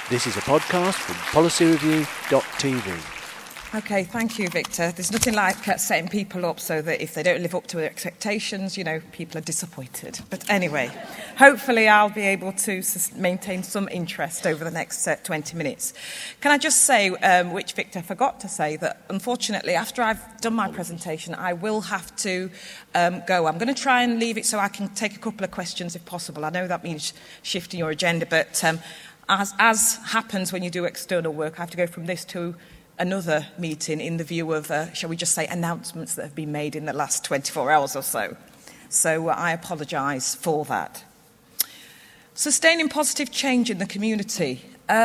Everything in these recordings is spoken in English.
This is a podcast from policyreview.tv. Okay, thank you, Victor. There's nothing like setting people up so that if they don't live up to their expectations, people are disappointed. But anyway, hopefully I'll be able to maintain some interest over the next 20 minutes. Can I just say, which Victor forgot to say, that unfortunately after I've done my presentation, I will have to go. I'm going to try and leave it so I can take a couple of questions if possible. I know that means shifting your agenda, but as happens when you do external work, I have to go from this to another meeting in the view of, shall we just say, announcements that have been made in the last 24 hours or so. So I apologise for that. Sustaining positive change in the community.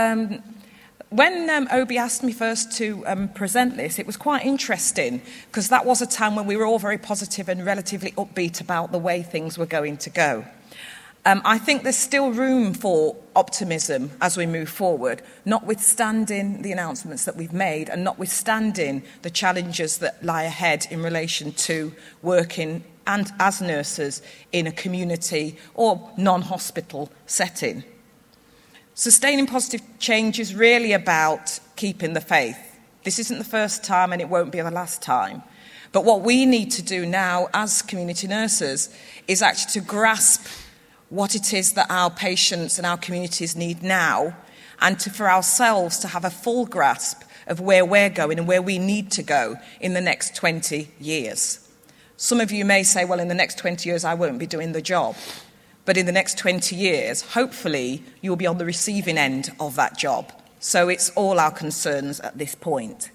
When Obi asked me first to present this, it was quite interesting because that was a time when we were all very positive and relatively upbeat about the way things were going to go. I think there's still room for optimism as we move forward, notwithstanding the announcements that we've made and notwithstanding the challenges that lie ahead in relation to working and as nurses in a community or non-hospital setting. Sustaining positive change is really about keeping the faith. This isn't the first time and it won't be the last time. But what we need to do now as community nurses is actually to grasp what it is that our patients and our communities need now, and for ourselves to have a full grasp of where we're going and where we need to go in the next 20 years. Some of you may say, well, in the next 20 years I won't be doing the job. But in the next 20 years, hopefully, you'll be on the receiving end of that job. So it's all our concerns at this point.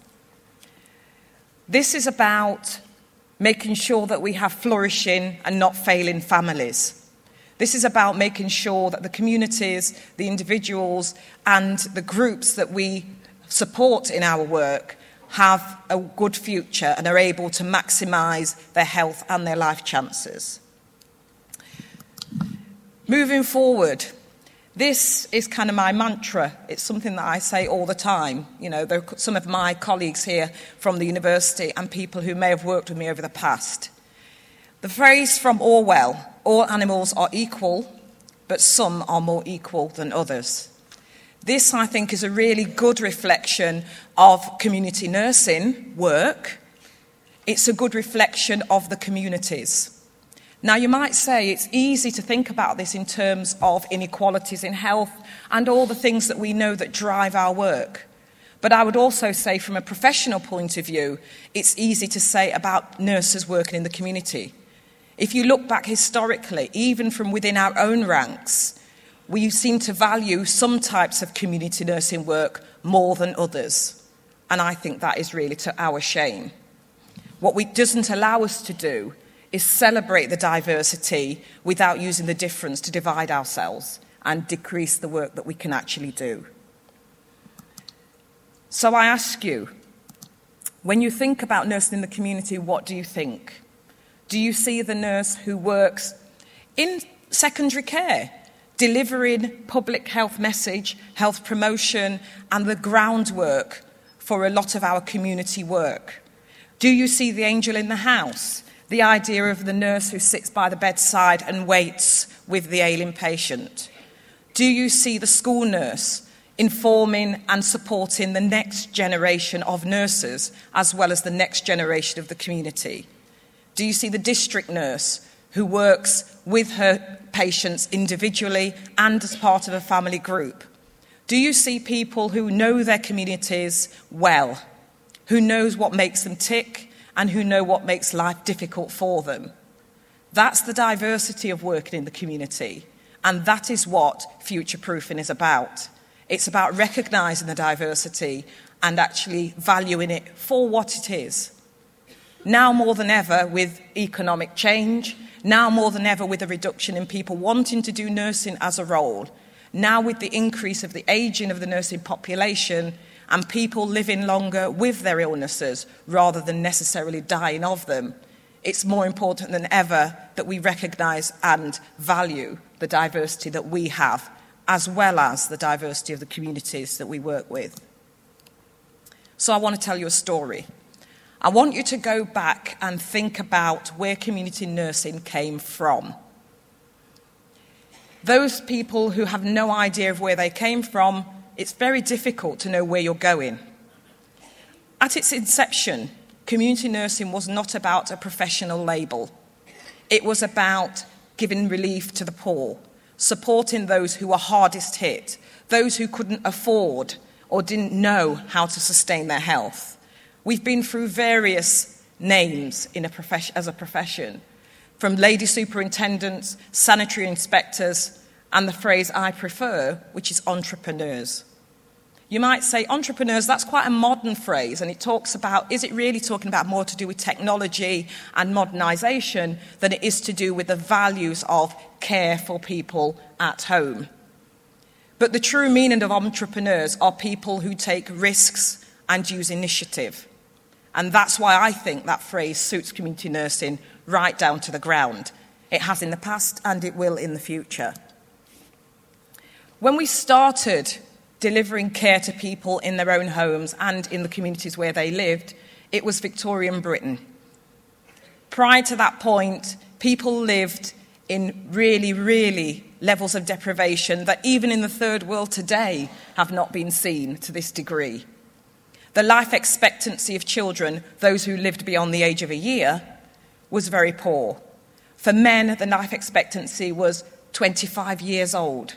This is about making sure that we have flourishing and not failing families. This is about making sure that the communities, the individuals, and the groups that we support in our work have a good future and are able to maximise their health and their life chances. Moving forward, this is kind of my mantra. It's something that I say all the time. There are some of my colleagues here from the university and people who may have worked with me over the past. The phrase from Orwell, all animals are equal, but some are more equal than others. This, I think, is a really good reflection of community nursing work. It's a good reflection of the communities. Now, you might say it's easy to think about this in terms of inequalities in health and all the things that we know that drive our work. But I would also say from a professional point of view, it's easy to say about nurses working in the community. If you look back historically, even from within our own ranks, we seem to value some types of community nursing work more than others. And I think that is really to our shame. What it doesn't allow us to do is celebrate the diversity without using the difference to divide ourselves and decrease the work that we can actually do. So I ask you, when you think about nursing in the community, what do you think? Do you see the nurse who works in secondary care, delivering public health message, health promotion, and the groundwork for a lot of our community work? Do you see the angel in the house, the idea of the nurse who sits by the bedside and waits with the ailing patient? Do you see the school nurse informing and supporting the next generation of nurses as well as the next generation of the community? Do you see the district nurse who works with her patients individually and as part of a family group? Do you see people who know their communities well, who knows what makes them tick and who know what makes life difficult for them? That's the diversity of working in the community, and that is what future-proofing is about. It's about recognising the diversity and actually valuing it for what it is. Now more than ever with economic change, now more than ever with a reduction in people wanting to do nursing as a role, now with the increase of the ageing of the nursing population and people living longer with their illnesses rather than necessarily dying of them, it's more important than ever that we recognise and value the diversity that we have, as well as the diversity of the communities that we work with. So I want to tell you a story. I want you to go back and think about where community nursing came from. Those people who have no idea of where they came from, it's very difficult to know where you're going. At its inception, community nursing was not about a professional label. It was about giving relief to the poor, supporting those who were hardest hit, those who couldn't afford or didn't know how to sustain their health. We've been through various names as a profession, from lady superintendents, sanitary inspectors, and the phrase I prefer, which is entrepreneurs. You might say entrepreneurs, that's quite a modern phrase, and it talks about, is it really talking about more to do with technology and modernisation than it is to do with the values of care for people at home? But the true meaning of entrepreneurs are people who take risks and use initiative. And that's why I think that phrase suits community nursing right down to the ground. It has in the past and it will in the future. When we started delivering care to people in their own homes and in the communities where they lived, it was Victorian Britain. Prior to that point, people lived in really levels of deprivation that even in the third world today have not been seen to this degree. The life expectancy of children, those who lived beyond the age of a year, was very poor. For men, the life expectancy was 25 years old.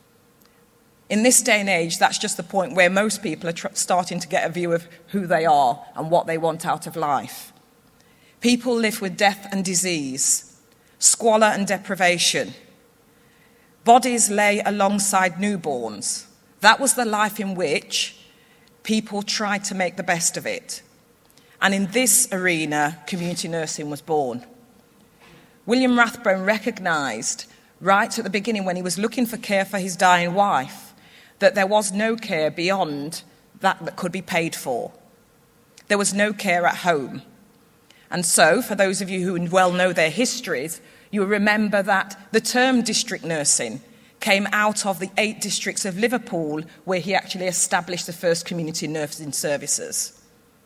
In this day and age, that's just the point where most people are starting to get a view of who they are and what they want out of life. People live with death and disease, squalor and deprivation. Bodies lay alongside newborns. That was the life in which people tried to make the best of it. And in this arena, community nursing was born. William Rathbone recognised right at the beginning when he was looking for care for his dying wife that there was no care beyond that could be paid for. There was no care at home. And so, for those of you who well know their histories, you will remember that the term district nursing came out of the 8 districts of Liverpool, where he actually established the first community nursing services.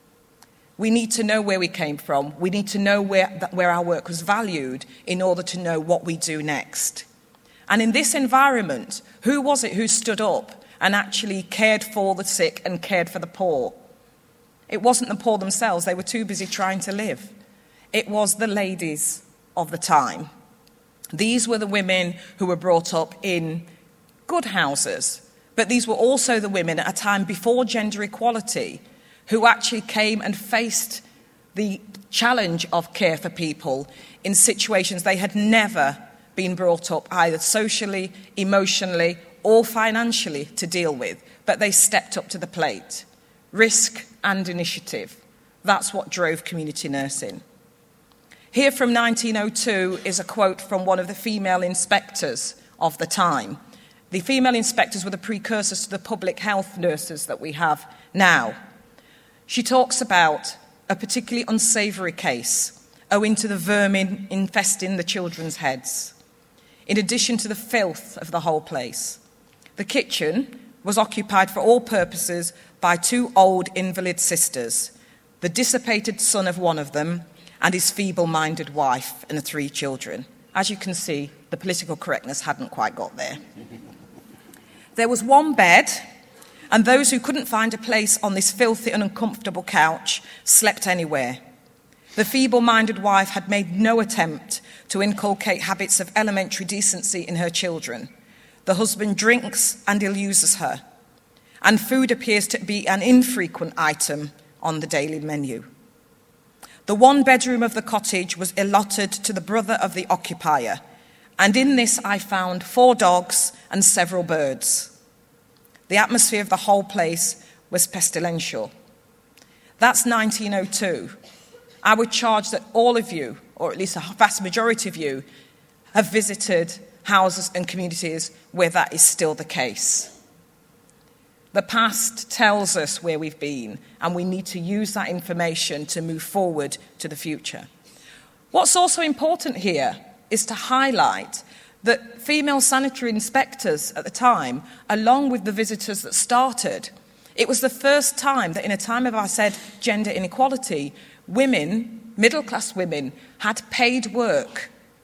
We need to know where we came from. We need to know where our work was valued in order to know what we do next. And in this environment, who was it who stood up and actually cared for the sick and cared for the poor? It wasn't the poor themselves. They were too busy trying to live. It was the ladies of the time. These were the women who were brought up in good houses, but these were also the women at a time before gender equality who actually came and faced the challenge of care for people in situations they had never been brought up either socially, emotionally, or financially to deal with, but they stepped up to the plate. Risk and initiative. That's what drove community nursing. Here from 1902 is a quote from one of the female inspectors of the time. The female inspectors were the precursors to the public health nurses that we have now. She talks about a particularly unsavoury case owing to the vermin infesting the children's heads, in addition to the filth of the whole place. The kitchen was occupied for all purposes by 2 old invalid sisters, the dissipated son of one of them and his feeble-minded wife and the 3 children. As you can see, the political correctness hadn't quite got there. There was 1 bed, and those who couldn't find a place on this filthy and uncomfortable couch slept anywhere. The feeble-minded wife had made no attempt to inculcate habits of elementary decency in her children. The husband drinks and ill-uses her, and food appears to be an infrequent item on the daily menu. The 1 bedroom of the cottage was allotted to the brother of the occupier, and in this I found 4 dogs and several birds. The atmosphere of the whole place was pestilential. That's 1902. I would charge that all of you, or at least a vast majority of you, have visited houses and communities where that is still the case. The past tells us where we've been, and we need to use that information to move forward to the future. What's also important here is to highlight that female sanitary inspectors at the time, along with the visitors that started, it was the first time that in a time of, I said, gender inequality, women, middle-class women, had paid work.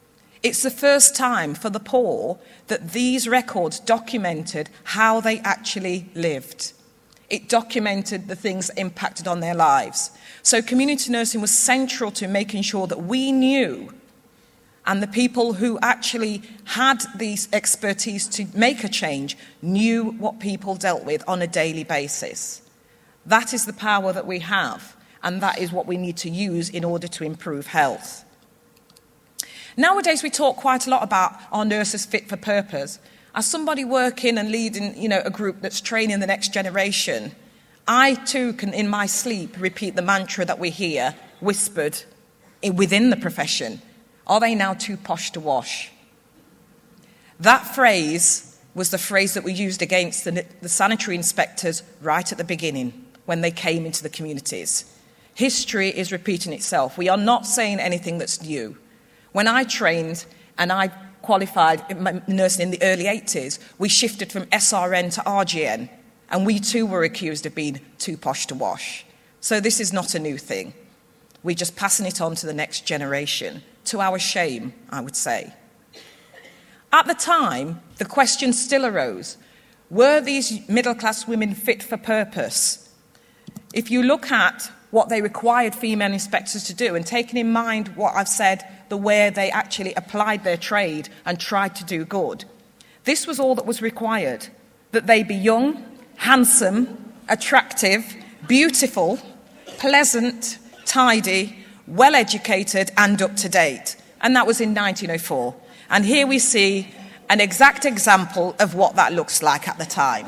It's the first time for the poor that these records documented how they actually lived. It documented the things that impacted on their lives. So community nursing was central to making sure that we knew, and the people who actually had these expertise to make a change knew what people dealt with on a daily basis. That is the power that we have, and that is what we need to use in order to improve health. Nowadays, we talk quite a lot about our nurses fit for purpose. As somebody working and leading, a group that's training the next generation, I too can, in my sleep, repeat the mantra that we hear whispered within the profession. Are they now too posh to wash? That phrase was the phrase that we used against the sanitary inspectors right at the beginning when they came into the communities. History is repeating itself. We are not saying anything that's new. When I trained and I qualified in nursing in the early 80s, we shifted from SRN to RGN, and we too were accused of being too posh to wash. So this is not a new thing. We're just passing it on to the next generation, to our shame, I would say. At the time, the question still arose, were these middle-class women fit for purpose? If you look at what they required female inspectors to do, and taking in mind what I've said, the way they actually applied their trade and tried to do good, this was all that was required, that they be young, handsome, attractive, beautiful, pleasant, tidy, well-educated and up-to-date. And that was in 1904. And here we see an exact example of what that looks like at the time.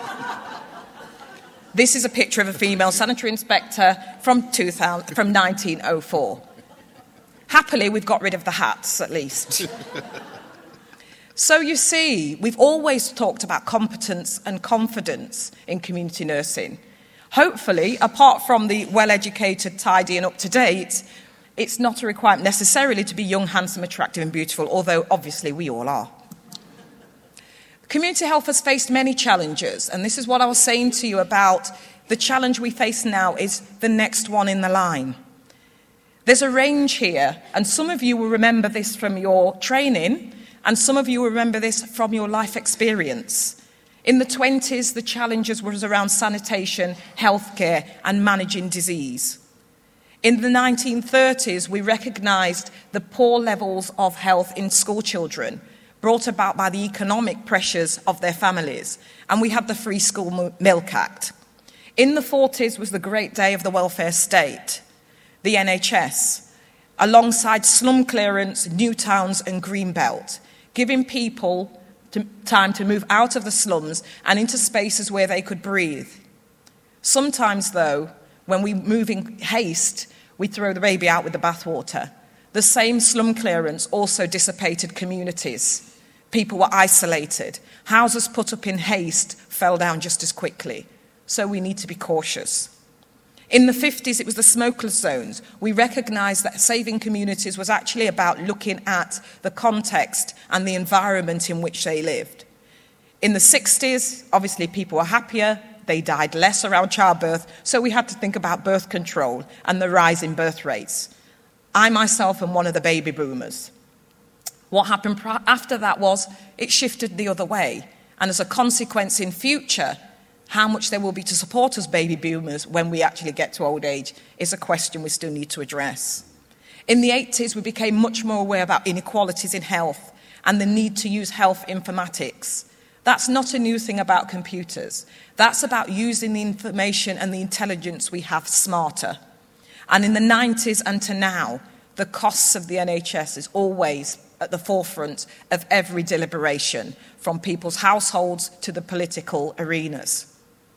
This is a picture of a female sanitary inspector from 1904. Happily, we've got rid of the hats, at least. So you see, we've always talked about competence and confidence in community nursing. Hopefully, apart from the well-educated, tidy and up-to-date, it's not a requirement necessarily to be young, handsome, attractive and beautiful, although obviously we all are. Community health has faced many challenges, and this is what I was saying to you about the challenge we face now is the next one in the line. There's a range here, and some of you will remember this from your training, and some of you will remember this from your life experience. In the 20s, the challenges were around sanitation, healthcare, and managing disease. In the 1930s, we recognised the poor levels of health in school children, brought about by the economic pressures of their families, and we had the Free School Milk Act. In the 40s was the great day of the welfare state, the NHS, alongside slum clearance, new towns and Greenbelt, giving people time to move out of the slums and into spaces where they could breathe. Sometimes, though, when we move in haste, we throw the baby out with the bathwater. The same slum clearance also dissipated communities. People were isolated. Houses put up in haste fell down just as quickly. So we need to be cautious. In the 50s, it was the smokeless zones. We recognised that saving communities was actually about looking at the context and the environment in which they lived. In the 60s, obviously people were happier, they died less around childbirth, so we had to think about birth control and the rise in birth rates. I myself am one of the baby boomers. What happened after that was it shifted the other way, and as a consequence in future, how much there will be to support us baby boomers when we actually get to old age is a question we still need to address. In the 80s, we became much more aware about inequalities in health and the need to use health informatics. That's not a new thing about computers. That's about using the information and the intelligence we have smarter. And in the 90s and to now, the costs of the NHS is always at the forefront of every deliberation, from people's households to the political arenas.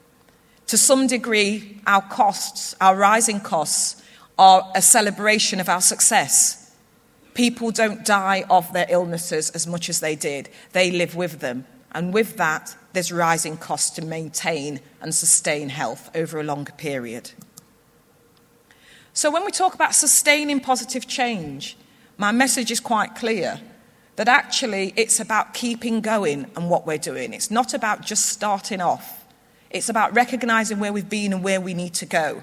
To some degree, our costs, our rising costs, are a celebration of our success. People don't die of their illnesses as much as they did. They live with them. And with that, there's rising costs to maintain and sustain health over a longer period. So when we talk about sustaining positive change, my message is quite clear, that actually it's about keeping going and what we're doing. It's not about just starting off. It's about recognising where we've been and where we need to go.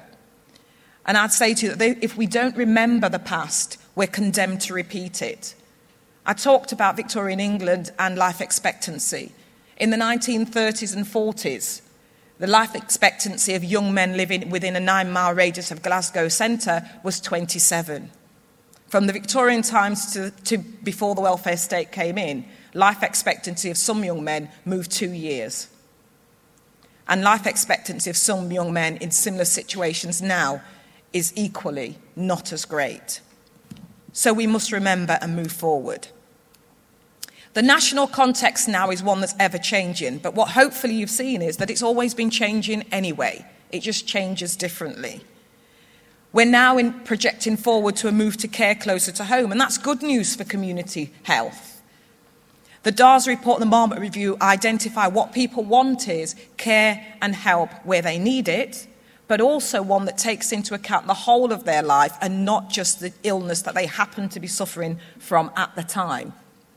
And I'd say to you that if we don't remember the past, we're condemned to repeat it. I talked about Victorian England and life expectancy. In the 1930s and 40s, the life expectancy of young men living within a 9-mile radius of Glasgow centre was 27. From the Victorian times to before the welfare state came in, life expectancy of some young men moved 2 years. And life expectancy of some young men in similar situations now is equally not as great. So we must remember and move forward. The national context now is one that's ever-changing, but what hopefully you've seen is that it's always been changing anyway. It just changes differently. We're now projecting forward to a move to care closer to home, and that's good news for community health. The DARS report and the Marmot Review identify what people want is care and help where they need it, but also one that takes into account the whole of their life and not just the illness that they happen to be suffering from at the time.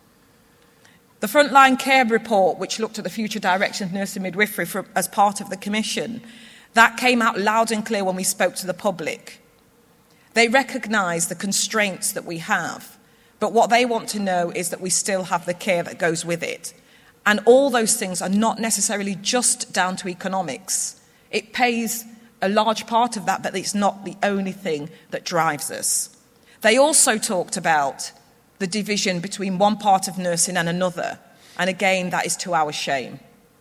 The Frontline Care Report, which looked at the future direction of nursing midwifery as part of the Commission, that came out loud and clear when we spoke to the public. They recognise the constraints that we have, but what they want to know is that we still have the care that goes with it. And all those things are not necessarily just down to economics. It pays a large part of that, but it's not the only thing that drives us. They also talked about the division between one part of nursing and another, and again, that is to our shame.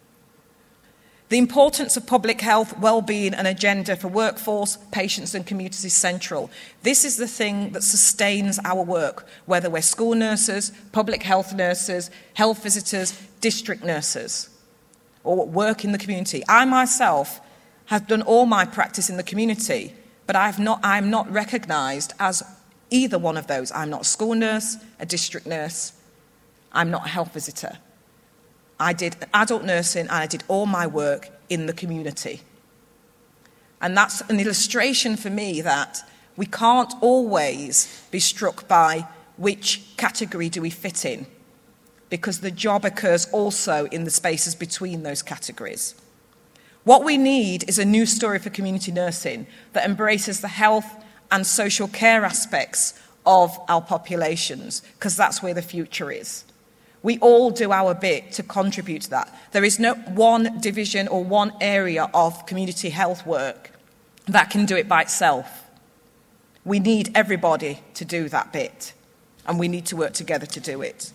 The importance of public health, well-being and agenda for workforce, patients and communities is central. This is the thing that sustains our work, whether we're school nurses, public health nurses, health visitors, district nurses, or work in the community. I myself have done all my practice in the community, but I'm not recognised as either one of those. I'm not a school nurse, a district nurse. I'm not a health visitor. I did adult nursing and I did all my work in the community. And that's an illustration for me that we can't always be struck by which category do we fit in, because the job occurs also in the spaces between those categories. What we need is a new story for community nursing that embraces the health and social care aspects of our populations, because that's where the future is. We all do our bit to contribute to that. There is no one division or one area of community health work that can do it by itself. We need everybody to do that bit, and we need to work together to do it.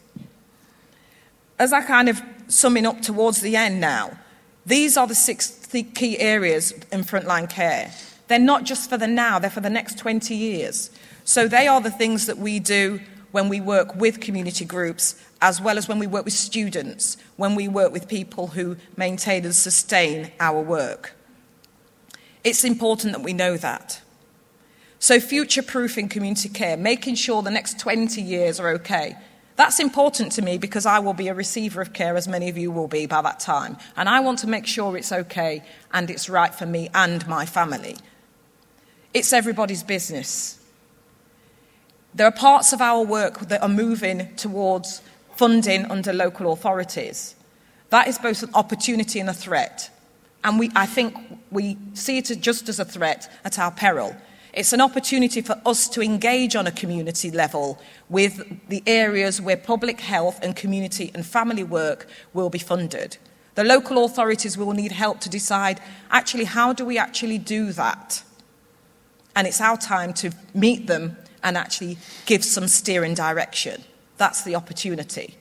As I kind of summing up towards the end now, these are the 6 key areas in frontline care. They're not just for the now, they're for the next 20 years. So they are the things that we do when we work with community groups, as well as when we work with students, when we work with people who maintain and sustain our work. It's important that we know that. So future-proofing community care, making sure the next 20 years are okay. That's important to me because I will be a receiver of care, as many of you will be by that time. And I want to make sure it's okay and it's right for me and my family. It's everybody's business. There are parts of our work that are moving towards funding under local authorities. That is both an opportunity and a threat. And I think we see it just as a threat at our peril. It's an opportunity for us to engage on a community level with the areas where public health and community and family work will be funded. The local authorities will need help to decide, actually, how do we actually do that? And it's our time to meet them and actually give some steering direction. That's the opportunity.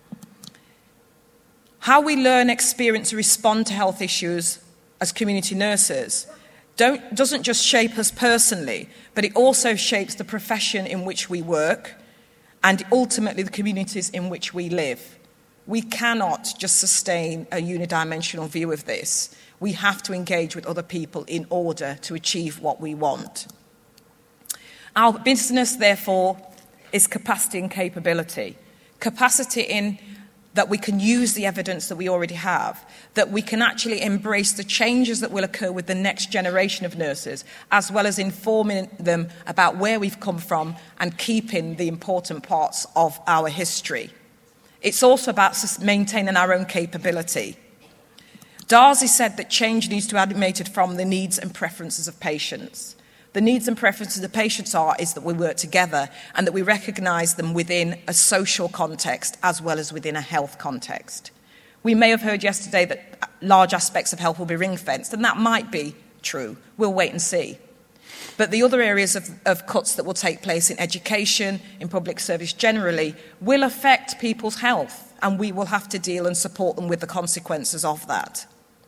How we learn, experience, and respond to health issues as community nurses doesn't just shape us personally, but it also shapes the profession in which we work and ultimately the communities in which we live. We cannot just sustain a unidimensional view of this. We have to engage with other people in order to achieve what we want. Our business, therefore, is capacity and capability. Capacity in that we can use the evidence that we already have, that we can actually embrace the changes that will occur with the next generation of nurses, as well as informing them about where we've come from and keeping the important parts of our history. It's also about maintaining our own capability. Darzi said that change needs to be animated from the needs and preferences of patients. The needs and preferences of the patients is that we work together and that we recognise them within a social context as well as within a health context. We may have heard yesterday that large aspects of health will be ring-fenced, and that might be true. We'll wait and see. But the other areas of cuts that will take place in education, in public service generally, will affect people's health, and we will have to deal and support them with the consequences of that.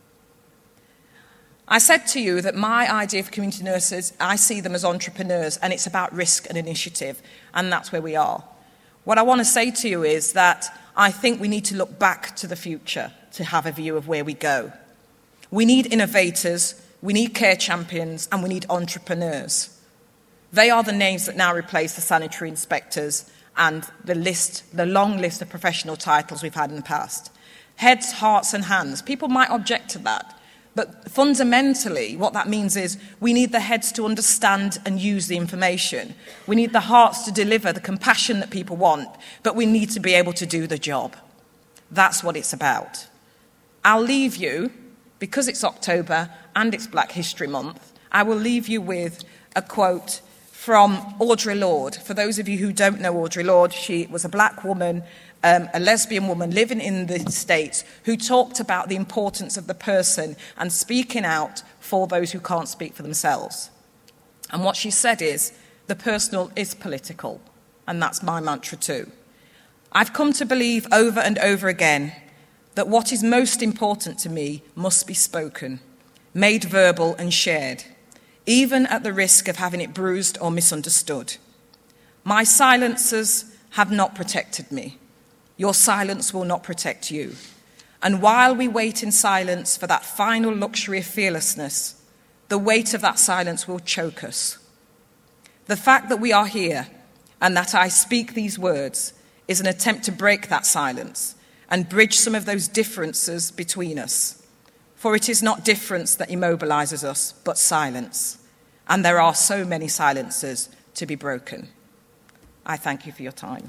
I said to you that my idea of community nurses, I see them as entrepreneurs, and it's about risk and initiative, and that's where we are. What I want to say to you is that I think we need to look back to the future to have a view of where we go. We need innovators, we need care champions, and we need entrepreneurs. They are the names that now replace the sanitary inspectors and the long list of professional titles we've had in the past. Heads, hearts, and hands. People might object to that. But fundamentally, what that means is we need the heads to understand and use the information. We need the hearts to deliver the compassion that people want, but we need to be able to do the job. That's what it's about. I'll leave you, because it's October and it's Black History Month, I will leave you with a quote from Audre Lorde. For those of you who don't know Audre Lorde, she was a black woman, a lesbian woman living in the States who talked about the importance of the person and speaking out for those who can't speak for themselves. And what she said is, the personal is political, and that's my mantra too. I've come to believe over and over again that what is most important to me must be spoken, made verbal and shared, even at the risk of having it bruised or misunderstood. My silencers have not protected me. Your silence will not protect you. And while we wait in silence for that final luxury of fearlessness, the weight of that silence will choke us. The fact that we are here and that I speak these words is an attempt to break that silence and bridge some of those differences between us. For it is not difference that immobilizes us, but silence. And there are so many silences to be broken. I thank you for your time.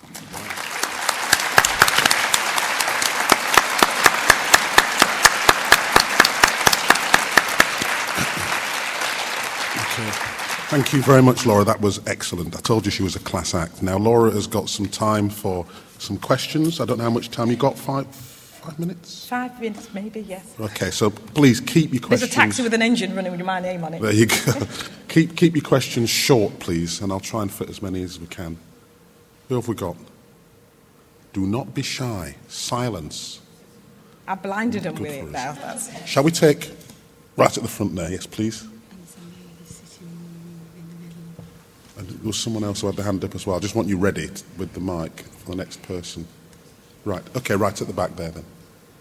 Thank you very much, Laura. That was excellent. I told you she was a class act. Now, Laura has got some time for some questions. I don't know how much time you got. 5 minutes? 5 minutes, maybe, yes. Okay, so please keep your questions... There's a taxi with an engine running with my name on it. There you go. keep your questions short, please, and I'll try and fit as many as we can. Who have we got? Do not be shy. Silence. I blinded them Good with it us. now. That's... Shall we take... Right at the front there, yes, please. And there was someone else who had their hand up as well. I just want you ready with the mic for the next person. Right, okay, right at the back there then.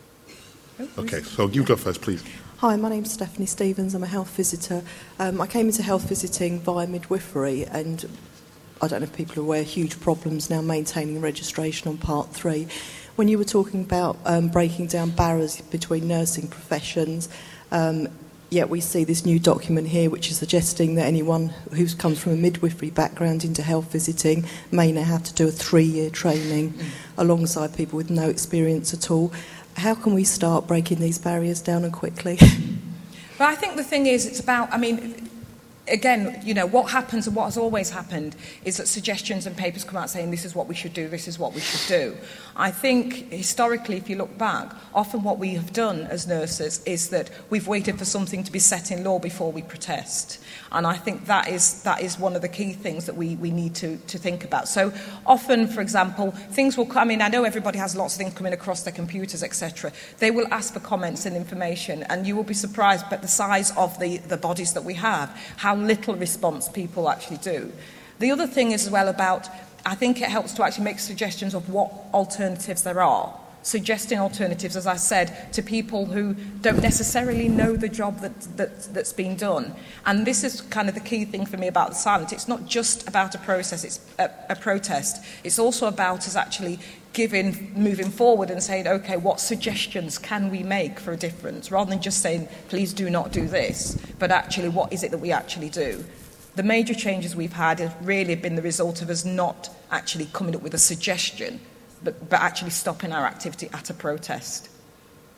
Okay, so you go first, please. Hi, my name's Stephanie Stevens. I'm a health visitor. I came into health visiting via midwifery, and I don't know if people are aware, huge problems now maintaining registration on Part 3. When you were talking about breaking down barriers between nursing professions, yet we see this new document here which is suggesting that anyone who comes from a midwifery background into health visiting may now have to do a 3-year training alongside people with no experience at all. How can we start breaking these barriers down and quickly? But I think the thing is, it's about, again, you know, what happens and what has always happened is that suggestions and papers come out saying this is what we should do, this is what we should do. I think historically, if you look back, often what we have done as nurses is that we've waited for something to be set in law before we protest. And I think that is one of the key things that we need to think about. So often, for example, things will come in. I know everybody has lots of things coming across their computers, etc. They will ask for comments and information, and you will be surprised by the size of the bodies that we have, how little response people actually do. The other thing is as well about, I think it helps to actually make suggestions of what alternatives there are. Suggesting alternatives, as I said, to people who don't necessarily know the job that's been done. And this is kind of the key thing for me about the silence. It's not just about a process, it's a protest. It's also about us actually moving forward and saying, okay, what suggestions can we make for a difference? Rather than just saying, please do not do this, but actually, what is it that we actually do? The major changes we've had have really been the result of us not actually coming up with a suggestion, but actually stopping our activity at a protest.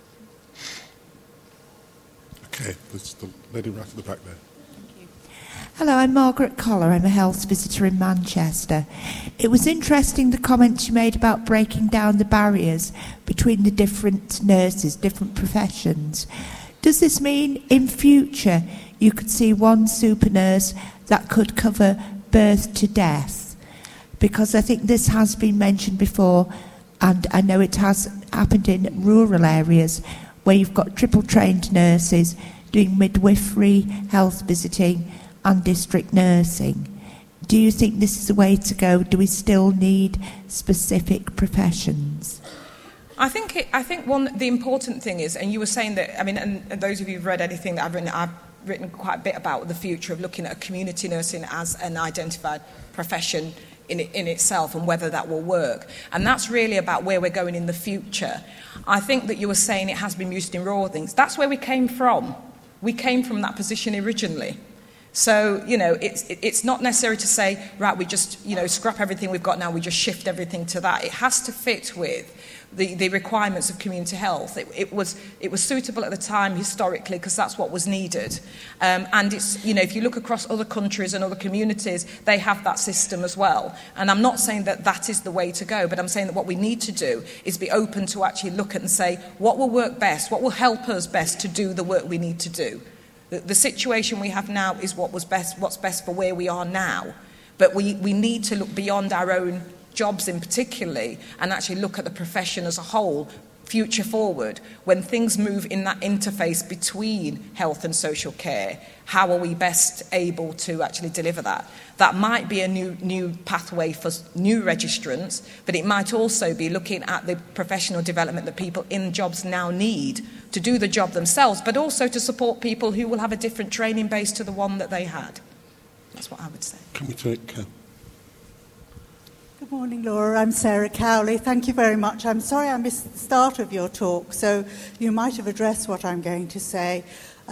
Okay, there's the lady right at the back there. Hello, I'm Margaret Collar. I'm a health visitor in Manchester. It was interesting the comments you made about breaking down the barriers between the different nurses, different professions. Does this mean in future you could see one super nurse that could cover birth to death? Because I think this has been mentioned before, and I know it has happened in rural areas where you've got triple trained nurses doing midwifery, health visiting and district nursing. Do you think this is the way to go? Do we still need specific professions? I think the important thing is, and you were saying that, I mean, and those of you who've read anything that I've written quite a bit about the future of looking at community nursing as an identified profession in itself and whether that will work. And that's really about where we're going in the future. I think that you were saying it has been used in rural things. That's where we came from. We came from that position originally. So, you know, it's not necessary to say, right, we just, you know, scrap everything we've got now, we just shift everything to that. It has to fit with the requirements of community health. It was suitable at the time historically because that's what was needed. And it's, you know, if you look across other countries and other communities, they have that system as well. And I'm not saying that that is the way to go, but I'm saying that what we need to do is be open to actually look at and say, what will work best? What will help us best to do the work we need to do? The situation we have now is what's best for where we are now. But we need to look beyond our own jobs in particularly and actually look at the profession as a whole, future forward. When things move in that interface between health and social care, how are we best able to actually deliver that? That might be a new pathway for new registrants, but it might also be looking at the professional development that people in jobs now need to do the job themselves, but also to support people who will have a different training base to the one that they had. That's what I would say. Can we take... Good morning, Laura. I'm Sarah Cowley. Thank you very much. I'm sorry I missed the start of your talk, so you might have addressed what I'm going to say.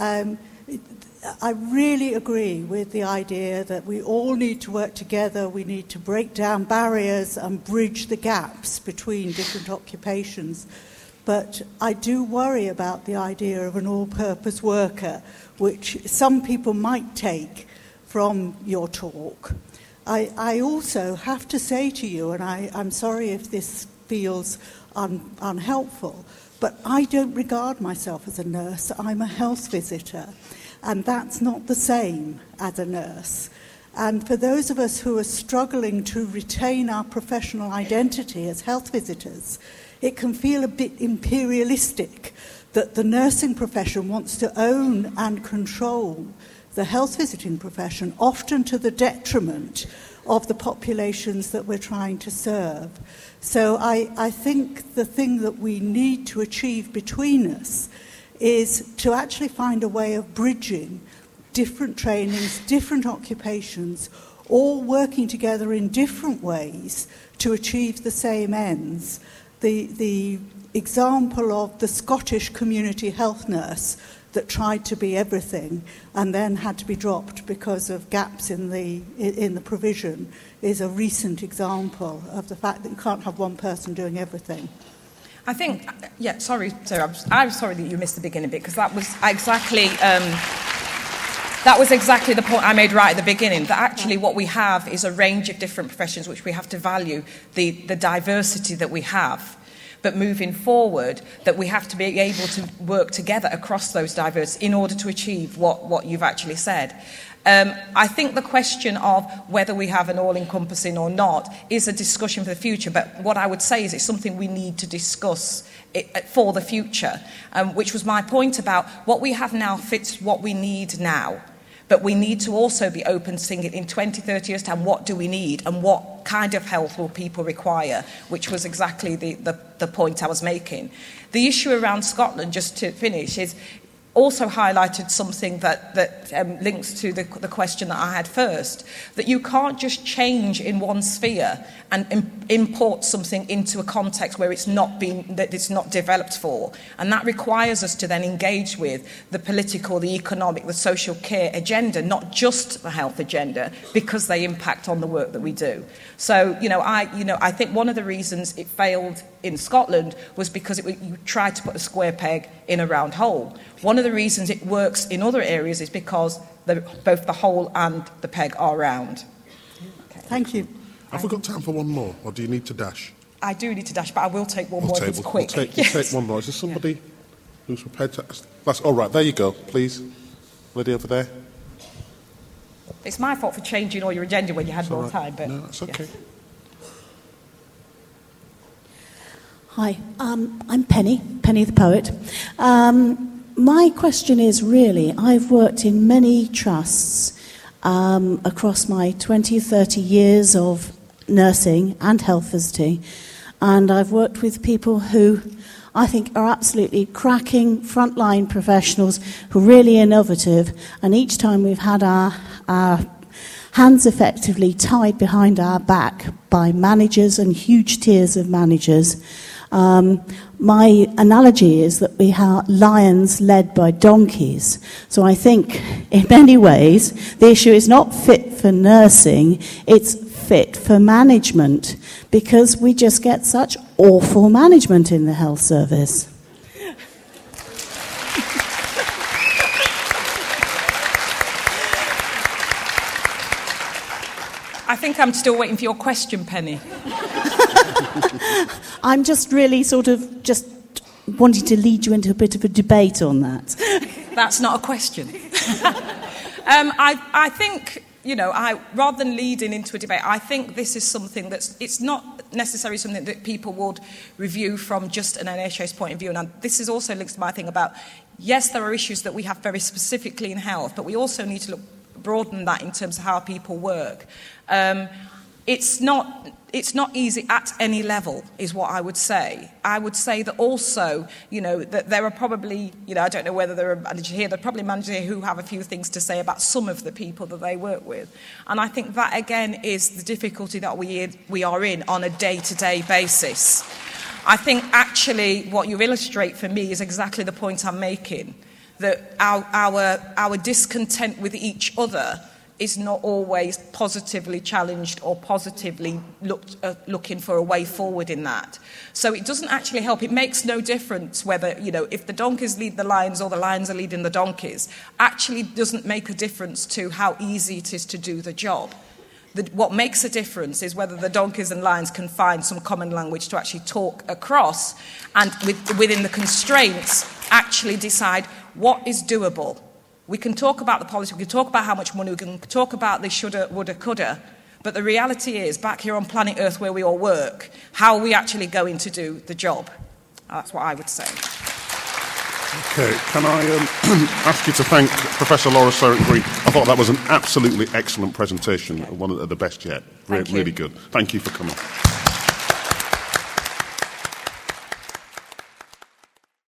I really agree with the idea that we all need to work together. We need to break down barriers and bridge the gaps between different occupations. But I do worry about the idea of an all-purpose worker, which some people might take from your talk. I also have to say to you, and I'm sorry if this feels unhelpful, but I don't regard myself as a nurse. I'm a health visitor, and that's not the same as a nurse. And for those of us who are struggling to retain our professional identity as health visitors, it can feel a bit imperialistic that the nursing profession wants to own and control the health visiting profession, often to the detriment of the populations that we're trying to serve. So I think the thing that we need to achieve between us is to actually find a way of bridging different trainings, different occupations, all working together in different ways to achieve the same ends. The example of the Scottish community health nurse that tried to be everything and then had to be dropped because of gaps in the provision is a recent example of the fact that you can't have one person doing everything. I think, sorry, Sarah, I'm sorry that you missed the beginning bit because that was exactly the point I made right at the beginning, that actually what we have is a range of different professions which we have to value, the diversity that we have. But moving forward, that we have to be able to work together across those diverse in order to achieve what you've actually said. I think the question of whether we have an all-encompassing or not is a discussion for the future, but what I would say is it's something we need to discuss for the future, which was my point about what we have now fits what we need now. But we need to also be open to seeing it in 20, 30 years' time, what do we need and what kind of health will people require, which was exactly the point I was making. The issue around Scotland, just to finish, is also highlighted something that links to the question that I had first, that you can't just change in one sphere and import something into a context where it's not developed for. And that requires us to then engage with the political, the economic, the social care agenda, not just the health agenda, because they impact on the work that we do. So, I think one of the reasons it failed in Scotland was because you tried to put a square peg in a round hole. One of the reasons it works in other areas is because both the hole and the peg are round. Okay. Thank you. Have we got time for one more, or do you need to dash? I do need to dash, but I will take one more if it's quick. We'll take one more. Is there somebody who's prepared to... That's all right, there you go, please. Lady over there. It's my fault for changing all your agenda when you had more time, but... No, that's okay. Yes. Hi, I'm Penny the poet. My question is really, I've worked in many trusts across my 20 or 30 years of nursing and health visiting, and I've worked with people who I think are absolutely cracking frontline professionals who are really innovative, and each time we've had our hands effectively tied behind our back by managers and huge tiers of managers. My analogy is that we are lions led by donkeys. So I think, in many ways, the issue is not fit for nursing, it's fit for management, because we just get such awful management in the health service. I think I'm still waiting for your question, Penny. I'm just really sort of just wanting to lead you into a bit of a debate on that. That's not a question. I think, rather than leading into a debate, I think this is something it's not necessarily something that people would review from just an NHS point of view. And this is also linked to my thing about, yes, there are issues that we have very specifically in health, but we also need to broaden that in terms of how people work. It's not easy at any level, is what I would say. I would say that also, that there are probably, I don't know whether there are managers here, there are probably managers here who have a few things to say about some of the people that they work with. And I think that, again, is the difficulty that we are in on a day-to-day basis. I think, actually, what you illustrate for me is exactly the point I'm making, that our discontent with each other is not always positively challenged or positively looking for a way forward in that. So it doesn't actually help. It makes no difference whether, if the donkeys lead the lions or the lions are leading the donkeys. Actually doesn't make a difference to how easy it is to do the job. What makes a difference is whether the donkeys and lions can find some common language to actually talk across and within the constraints actually decide what is doable. We can talk about the policy, we can talk about how much money, we can talk about the shoulda, woulda, coulda, but the reality is, back here on planet Earth where we all work, how are we actually going to do the job? That's what I would say. Okay, can I ask you to thank Professor Laura Surrett-Green? I thought that was an absolutely excellent presentation, one of the best yet. Really good. Thank you for coming.